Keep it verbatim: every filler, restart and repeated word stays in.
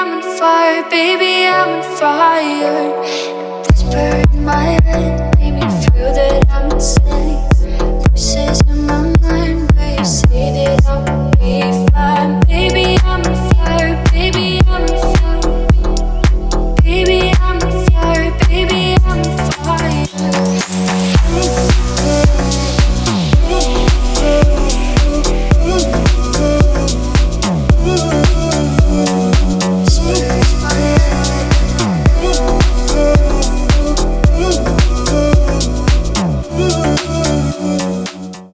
I'm on fire, baby, I'm on fire. Whisper in my head, make me feel that I'm insane. Voices